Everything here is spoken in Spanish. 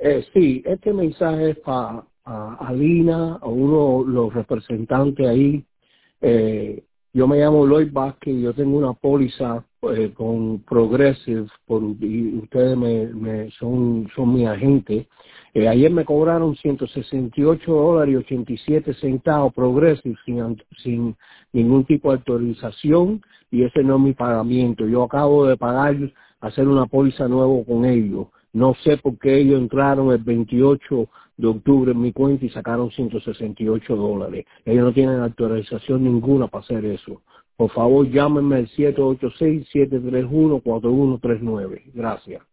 Sí, este mensaje es para Alina, a uno de los representantes ahí. Yo me llamo Lloyd Vázquez y yo tengo una póliza con Progressive, y ustedes son mi agente. Ayer me cobraron $168.87 Progressive sin ningún tipo de autorización, y ese no es mi pagamiento. Yo acabo de hacer una póliza nueva con ellos. No sé por qué ellos entraron el 28 de octubre en mi cuenta y sacaron $168. Ellos no tienen autorización ninguna para hacer eso. Por favor, llámenme al 786-731-4139. Gracias.